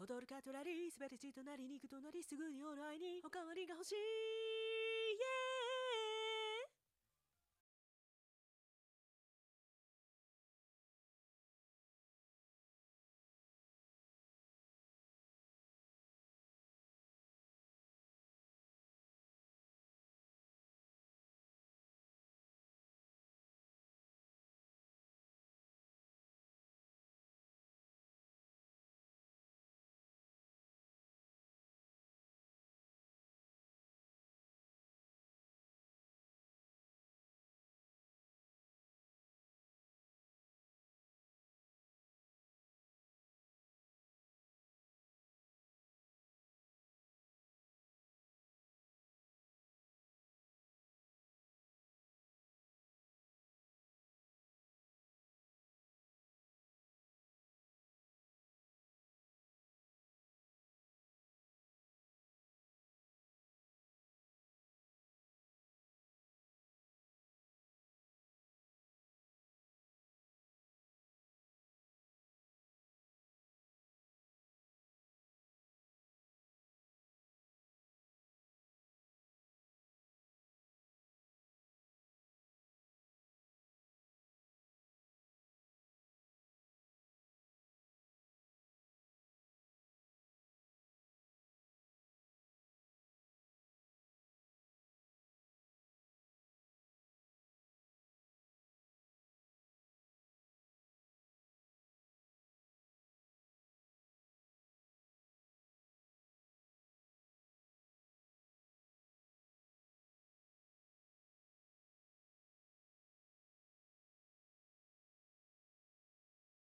踊るカトラリー、すべて血となり肉となり、すぐにおらいにおかわりが欲しい。